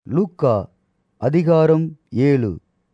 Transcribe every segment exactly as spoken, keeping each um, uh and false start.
லூக்கா அதிகாரம் ஏழு.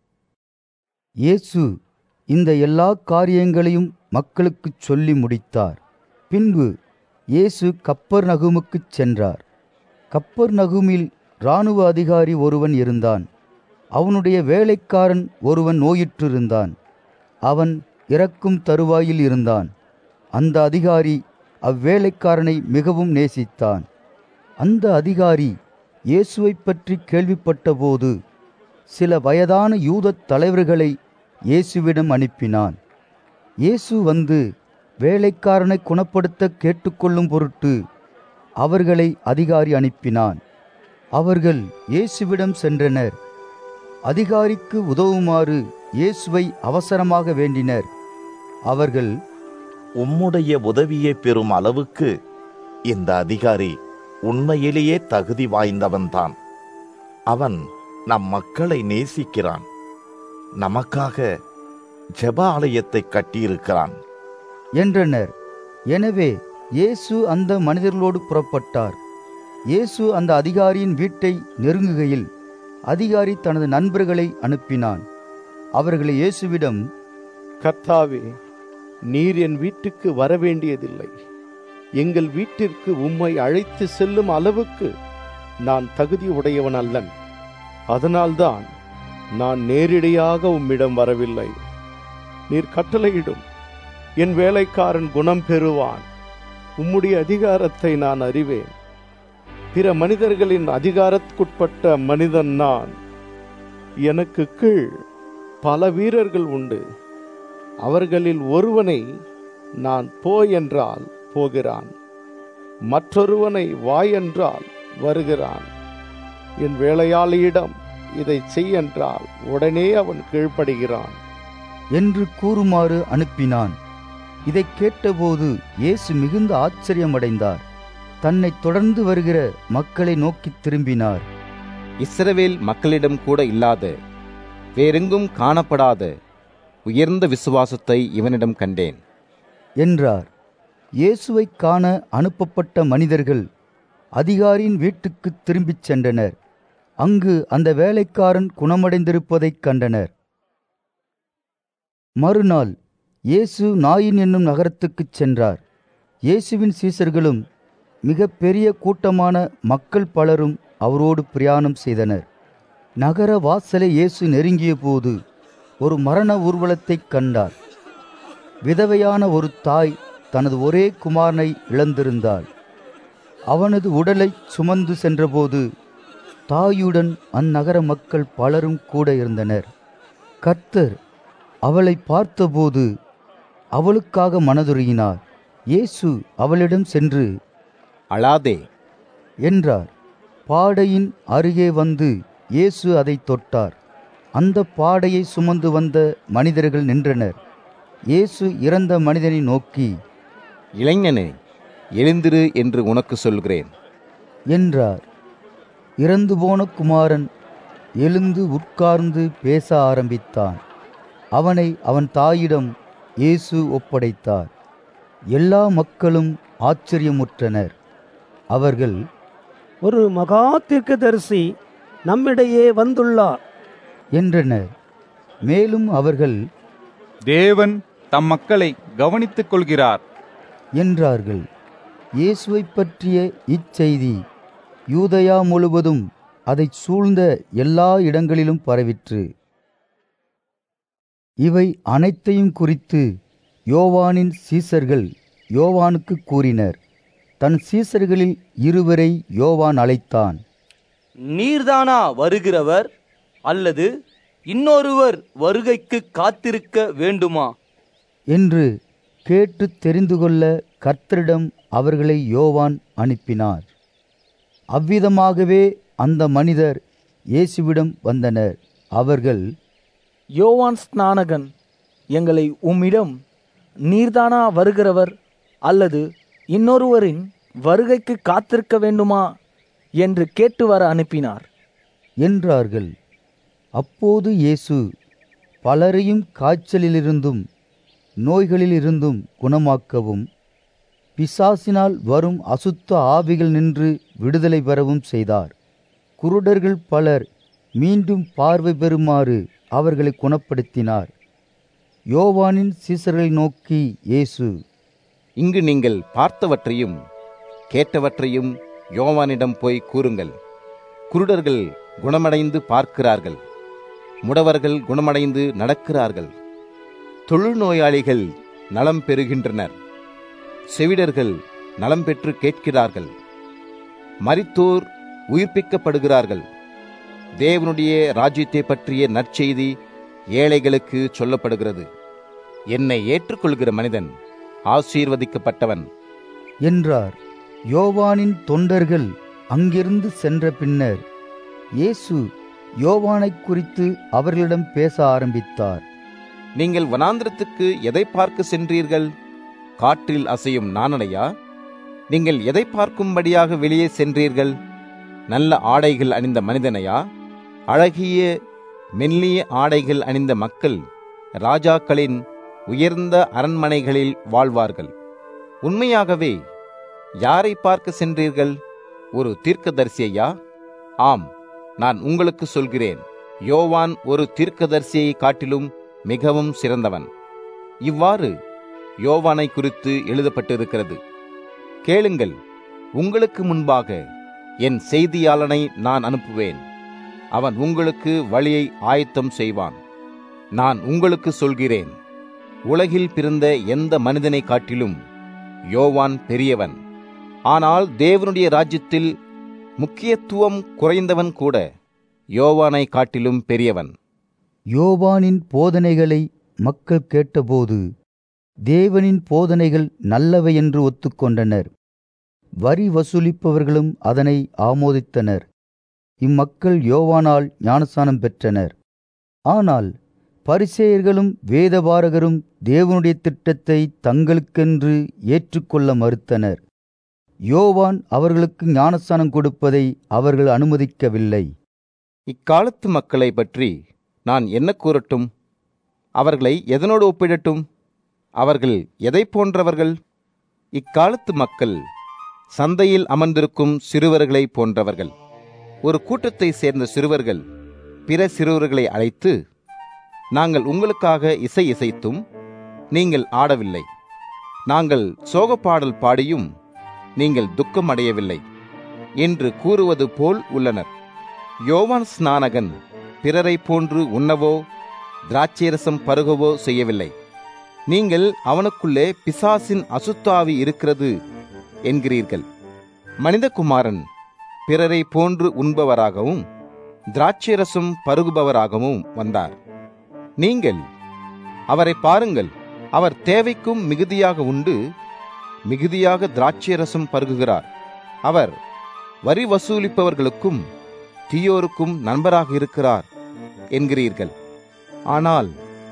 இயேசு இந்த எல்லா காரியங்களையும் மக்களுக்குச் சொல்லி முடித்தார். பின்பு இயேசு கப்பர்நகூமுக்குச் சென்றார். கப்பர்நகூமில் இராணுவ அதிகாரி ஒருவன் இருந்தான். அவனுடைய வேலைக்காரன் ஒருவன் நோயுற்றிருந்தான். அவன் இறக்கும் தருவாயில் இருந்தான். அந்த அதிகாரி அவ்வேலைக்காரனை மிகவும் நேசித்தான். அந்த அதிகாரி இயேசுவைப் பற்றி கேள்விப்பட்டபோது சில வயதான யூதத் தலைவர்களை இயேசுவிடம் அனுப்பினான். இயேசு வந்து வேலைக்காரனை குணப்படுத்த கேட்டுக்கொள்ளும் பொருட்டு அவர்களை அதிகாரி அனுப்பினான். அவர்கள் இயேசுவிடம் சென்றனர். அதிகாரிக்கு உதவுமாறு இயேசுவை அவசரமாக வேண்டினர். அவர்கள், உம்முடைய உதவியை பெறும் அளவுக்கு இந்த அதிகாரி உண்மையிலேயே தகுதி வாய்ந்தவன்தான். அவன் நம் மக்களை நேசிக்கிறான். நமக்காக ஜெப ஆலயத்தை கட்டியிருக்கிறான் என்றனர். எனவே இயேசு அந்த மனிதர்களோடு புறப்பட்டார். இயேசு அந்த அதிகாரியின் வீட்டை நெருங்குகையில் அதிகாரி தனது நண்பர்களை அனுப்பினான். அவர்களை இயேசுவிடம், கர்த்தாவே, நீர் என் வீட்டுக்கு வரவேண்டியதில்லை. எங்கள் வீட்டிற்கு உம்மை அழைத்து செல்லும் அளவுக்கு நான் தகுதி உடையவன் அல்லன். அதனால்தான் நான் நேரிடையாக உம்மிடம் வரவில்லை. நீர் கட்டளையிடும், என் வேலைக்காரன் குணம் பெறுவான். உம்முடைய அதிகாரத்தை நான் அறிவேன். பிற மனிதர்களின் அதிகாரத்துக்குட்பட்ட மனிதன் நான். எனக்கு கீழ் பல வீரர்கள் உண்டு. அவர்களில் ஒருவனை நான் போ என்றால் போகிறான், மற்றொருவனை வா என்றால் வருகிறான். என் வேலையாளியிடம் இதை செய் என்றால் உடனே அவன் கீழ்ப்படுகிறான் என்று கூறுமாறு அனுப்பினான். இதை கேட்டபோது இயேசு மிகுந்த ஆச்சரியமடைந்தார். தன்னை தொடர்ந்து வருகிற மக்களை நோக்கி திரும்பினார். இஸ்ரவேல் மக்களிடம் கூட இல்லாத, வேறெங்கும் காணப்படாத உயர்ந்த விசுவாசத்தை இவனிடம் கண்டேன் என்றார். இயேசுவை காண அனுப்பப்பட்ட மனிதர்கள் அதிகாரியின் வீட்டுக்கு திரும்பிச் சென்றனர். அங்கு அந்த வேலைக்காரன் குணமடைந்திருப்பதைக் கண்டனர். மறுநாள் இயேசு நாயின் என்னும் நகரத்துக்குச் சென்றார். இயேசுவின் சீசர்களும் மிக பெரிய கூட்டமான மக்கள் பலரும் அவரோடு பிரயாணம் செய்தனர். நகர வாசலை இயேசு நெருங்கிய போது ஒரு மரண ஊர்வலத்தைக் கண்டார். விதவையான ஒரு தாய் தனது ஒரே குமாரனை இழந்திருந்தாள். அவனது உடலை சுமந்து சென்றபோது தாயுடன் அந்நகர மக்கள் பலரும் கூட இருந்தனர். கர்த்தர் அவளை பார்த்தபோது அவளுக்காக மனதுருகினார். இயேசு அவளிடம் சென்று, அழாதே என்றார். பாடையின் அருகே வந்து இயேசு அதை தொட்டார். அந்த பாடையை சுமந்து வந்த மனிதர்கள் நின்றனர். இயேசு இறந்த மனிதனை நோக்கி, இளைஞனே, எழுந்திரு என்று உனக்கு சொல்கிறேன் என்றார். இறந்து போன குமாரன் எழுந்து உட்கார்ந்து பேச ஆரம்பித்தான். அவனை அவன் தாயிடம் இயேசு ஒப்படைத்தார். எல்லா மக்களும் ஆச்சரியமுற்றனர். அவர்கள், ஒரு மகா தீர்க்கதரிசி நம்மிடையே வந்துள்ளார் என்றனர். மேலும் அவர்கள், தேவன் தம் மக்களை கவனித்துக் கொள்கிறார் என்றார்கள். இயேசுவை பற்றிய இச்செய்தி யூதயா முழுவதும் அதை சூழ்ந்த எல்லா இடங்களிலும் பரவிற்று. இவை அனைத்தையும் குறித்து யோவானின் சீசர்கள் யோவானுக்கு கூறினர். தன் சீசர்களில் இருவரை யோவான் அழைத்தான். நீர்தானா வருகிறவர், அல்லது இன்னொருவர் வருகைக்கு காத்திருக்க வேண்டுமா என்று கேட்டு தெரிந்து கொள்ள கர்த்தரிடம் அவர்களை யோவான் அனுப்பினார். அவ்விதமாகவே அந்த மனிதர் இயேசுவிடம் வந்தனர். அவர்கள், யோவான் ஸ்நானகன் எங்களை உம்மிடம் நீர்தானா வருகிறவர் அல்லது இன்னொருவரின் வருகைக்கு காத்திருக்க வேண்டுமா என்று கேட்டு வர அனுப்பினார் என்றார்கள். அப்போது இயேசு பலரையும் காய்ச்சலிலிருந்தும் நோய்களிலிருந்தும் குணமாக்கவும் பிசாசினால் வரும் அசுத்த ஆவிகள் நின்று விடுதலை பெறவும் செய்தார். குருடர்கள் பலர் மீண்டும் பார்வை பெறுமாறு அவர்களை குணப்படுத்தினார். யோவானின் சீசர்களை நோக்கி இயேசு, இங்கு நீங்கள் பார்த்தவற்றையும் கேட்டவற்றையும் யோவானிடம் போய் கூறுங்கள். குருடர்கள் குணமடைந்து பார்க்கிறார்கள், முடவர்கள் குணமடைந்து நடக்கிறார்கள், தொழுநோயாளிகள் நலம் பெறுகின்றனர், செவிடர்கள் நலம் பெற்று கேட்கிறார்கள், மரித்தோர் உயிர்ப்பிக்கப்படுகிறார்கள், தேவனுடைய ராஜ்யத்தை பற்றிய நற்செய்தி ஏழைகளுக்கு சொல்லப்படுகிறது. என்னை ஏற்றுக்கொள்கிற மனிதன் ஆசீர்வதிக்கப்பட்டவன் என்றார். யோவானின் தொண்டர்கள் அங்கிருந்து சென்ற பின்னர் இயேசு யோவானைக் குறித்து அவர்களிடம் பேச ஆரம்பித்தார். நீங்கள் வனாந்திரத்துக்கு எதை பார்க்க சென்றீர்கள்? காற்றில் அசையும் நாணனையா? நீங்கள் எதை பார்க்கும்படியாக வெளியே சென்றீர்கள்? நல்ல ஆடைகள் அணிந்த மனிதனையா? அழகிய மெல்லிய ஆடைகள் அணிந்த மக்கள் ராஜாக்களின் உயர்ந்த அரண்மனைகளில் வாழ்வார்கள். உண்மையாகவே யாரை பார்க்க சென்றீர்கள்? ஒரு தீர்க்கதரிசியையா? ஆம், நான் உங்களுக்கு சொல்கிறேன், யோவான் ஒரு தீர்க்கதரிசியை காட்டிலும் மிகவும் சிறந்தவன். இவ்வாறு யோவானை குறித்து எழுதப்பட்டிருக்கிறது. கேளுங்கள், உங்களுக்கு முன்பாக என் செய்தியாளனை நான் அனுப்புவேன். அவன் உங்களுக்கு வழியை ஆயத்தம் செய்வான். நான் உங்களுக்கு சொல்கிறேன், உலகில் பிறந்த எந்த மனிதனை காட்டிலும் யோவான் பெரியவன். ஆனால் தேவனுடைய ராஜ்யத்தில் முக்கியத்துவம் குறைந்தவன் கூட யோவானை காட்டிலும் பெரியவன். யோவானின் போதனைகளை மக்கள் கேட்டபோது தேவனின் போதனைகள் நல்லவை என்று ஒத்துக்கொண்டனர். வரி வசூலிப்பவர்களும் அதனை ஆமோதித்தனர். இம்மக்கள் யோவானால் ஞானஸ்நானம் பெற்றனர். ஆனால் பரிசேயர்களும் வேதபாரகரும் தேவனுடைய திட்டத்தை தங்களுக்கென்று ஏற்றுக்கொள்ள மறுத்தனர். யோவான் அவர்களுக்கு ஞானஸ்நானம் கொடுப்பதை அவர்கள் அனுமதிக்கவில்லை. இக்காலத்து மக்களை பற்றி நான் என்ன கூறட்டும்? அவர்களை எதனோடு ஒப்பிடட்டும்? அவர்கள் எதை போன்றவர்கள்? இக்காலத்து மக்கள் சந்தையில் அமர்ந்திருக்கும் சிறுவர்களை போன்றவர்கள். ஒரு கூட்டத்தை சேர்ந்த சிறுவர்கள் பிற சிறுவர்களை அழைத்து, நாங்கள் உங்களுக்காக இசை இசைத்தும் நீங்கள் ஆடவில்லை, நாங்கள் சோகப்பாடல் பாடியும் நீங்கள் துக்கம் அடையவில்லை என்று கூறுவது போல் உள்ளனர். யோவான் ஸ்நானகன் பிறரை போன்று உண்ணவோ திராட்சைரசம் பருகவோ செய்யவில்லை. நீங்கள் அவனுக்குள்ளே பிசாசின் அசுத்தாவி இருக்கிறது என்கிறீர்கள். மனிதகுமாரன் பிறரை போன்று உண்பவராகவும் திராட்சைரசம் பருகுபவராகவும் வந்தார். நீங்கள் அவரை பாருங்கள், அவர் தேவைக்கும் மிகுதியாக உண்டு மிகுதியாக திராட்சைரசம் பருகுகிறார். அவர் வரி வசூலிப்பவர்களுக்கும் தீயோருக்கும் நண்பராக இருக்கிறார் என்கிறீர்கள். ஆனால்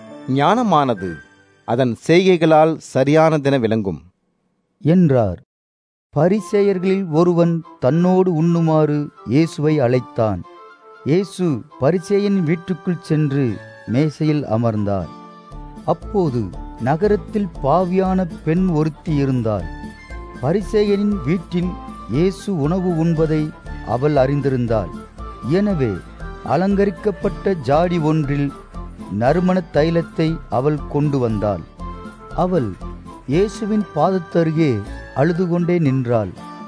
ஞானமானது அதன் செய்கைகளால் சரியானதென விளங்கும் என்றார். பரிசேயர்களில் ஒருவன் தன்னோடு உண்ணுமாறு இயேசுவை அழைத்தான். இயேசு பரிசேயன் வீட்டுக்குள் சென்று மேசையில் அமர்ந்தார். அப்போது நகரத்தில் பாவியான பெண் ஒருத்தி இருந்தாள். பரிசேயனின் வீட்டில் இயேசு உணவு உண்பதை அவள் அறிந்திருந்தாள். எனவே அலங்கரிக்கப்பட்ட ஜாடி ஒன்றில் நறுமண தைலத்தை அவள் கொண்டு வந்தாள். அவள் இயேசுவின் பாதத்தருகே அழுது கொண்டே நின்றாள்.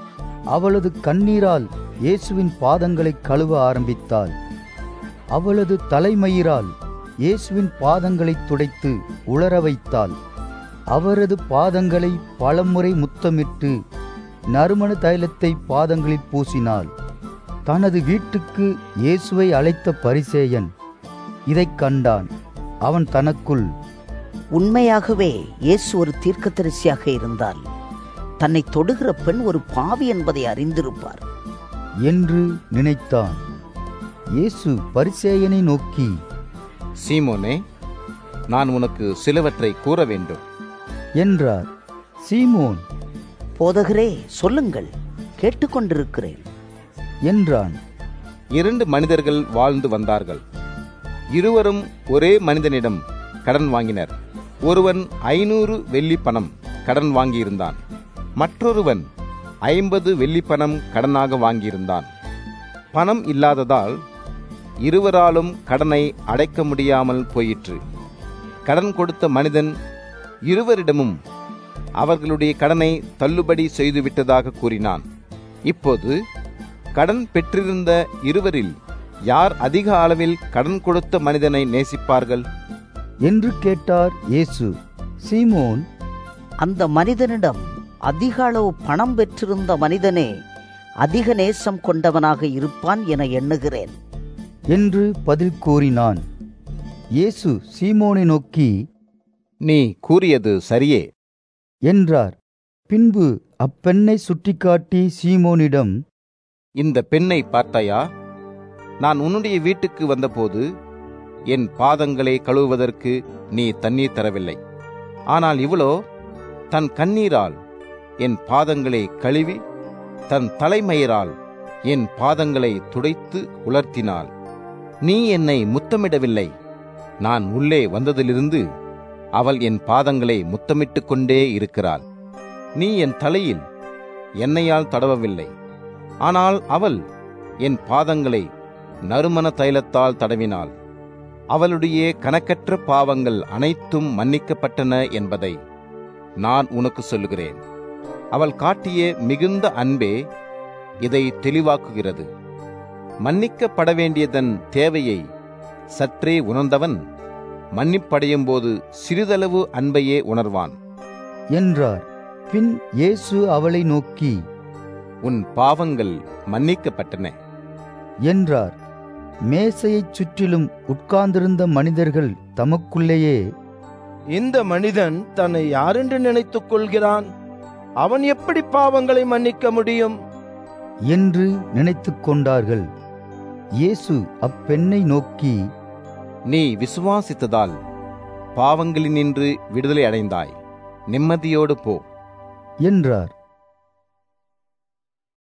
அவளது கண்ணீரால் இயேசுவின் பாதங்களை கழுவ ஆரம்பித்தாள். அவளது தலைமயிரால் இயேசுவின் பாதங்களை துடைத்து உலர வைத்தாள். அவரது பாதங்களை பலமுறை முத்தமிட்டு நறுமண தைலத்தை பாதங்களில் பூசினாள். தனது வீட்டுக்கு இயேசுவை அழைத்த பரிசேயன் இதைக் கண்டான். அவன் தனக்குள், உண்மையாகவே இயேசு ஒரு தீர்க்கதரிசியாக இருந்தால் தன்னை தொடுகிற பெண் ஒரு பாவி என்பதை அறிந்திருப்பார் என்று நினைத்தான். இயேசு பரிசேயனை நோக்கி, சீமோனே, நான் உனக்கு சிலவற்றை கூற வேண்டும் என்றார். சீமோன், போதகரே, சொல்லுங்கள், கேட்டுக்கொண்டிருக்கிறேன் என்றான். இரண்டு மனிதர்கள் வாழ்ந்து வந்தார்கள். இருவரும் ஒரே மனிதனிடம் கடன் வாங்கினர். ஒருவன் ஐநூறு வெள்ளி பணம் கடன் வாங்கியிருந்தான். மற்றொருவன் ஐம்பது வெள்ளி பணம் கடனாக வாங்கியிருந்தான். பணம் இல்லாததால் இருவராலும் கடனை அடைக்க முடியாமல் போயிற்று. கடன் கொடுத்த மனிதன் இருவரிடமும் அவர்களுடைய கடனை தள்ளுபடி செய்துவிட்டதாக கூறினான். இப்போது கடன் பெற்றிருந்த இருவரில் யார் அதிக அளவில் கடன் கொடுத்த மனிதனை நேசிப்பார்கள் என்று கேட்டார் இயேசு. சீமோன், அந்த மனிதனிடம் அதிக அளவு பணம் பெற்றிருந்த மனிதனே அதிக நேசம் கொண்டவனாக இருப்பான் என எண்ணுகிறேன் என்று பதில் கூறினான். இயேசு சீமோனை நோக்கி, நீ கூறியது சரியே என்றார். பின்பு அப்பெண்ணை சுட்டிக்காட்டி சீமோனிடம், இந்த பெண்ணை பார்த்தாயா? நான் உன்னுடைய வீட்டுக்கு வந்தபோது என் பாதங்களை கழுவுவதற்கு நீ தண்ணீர் தரவில்லை. ஆனால் இவளோ தன் கண்ணீரால் என் பாதங்களை கழுவி தன் தலைமயிரால் என் பாதங்களை துடைத்து உலர்த்தினாள். நீ என்னை முத்தமிடவில்லை. நான் உள்ளே வந்ததிலிருந்து அவள் என் பாதங்களை முத்தமிட்டு கொண்டே இருக்கிறாள். நீ என் தலையில் எண்ணெயால் தடவவில்லை. ஆனால் அவள் என் பாதங்களை நறுமண தைலத்தால் தடவினாள். அவளுடைய கணக்கற்ற பாவங்கள் அனைத்தும் மன்னிக்கப்பட்டன என்பதை நான் உனக்கு சொல்லுகிறேன். அவள் காட்டிய மிகுந்த அன்பே இதை தெளிவாக்குகிறது. மன்னிக்கப்பட வேண்டியதன் தேவையை சற்றே உணர்ந்தவன் மன்னிப்படையும் போது சிறிதளவு அன்பையே உணர்வான் என்றார். பின் இயேசு அவளை நோக்கி, உன் பாவங்கள் மன்னிக்கப்பட்டன என்றார். மேசையைச் சுற்றிலும் உட்கார்ந்திருந்த மனிதர்கள் தமக்குள்ளேயே, இந்த மனிதன் தன்னை யாரென்று நினைத்துக் கொள்கிறான்? அவன் எப்படி பாவங்களை மன்னிக்க முடியும் என்று நினைத்துக் கொண்டார்கள். இயேசு அப்பெண்ணை நோக்கி, நீ விசுவாசித்ததால் பாவங்களினின்று விடுதலை அடைந்தாய். நிம்மதியோடு போ என்றார்.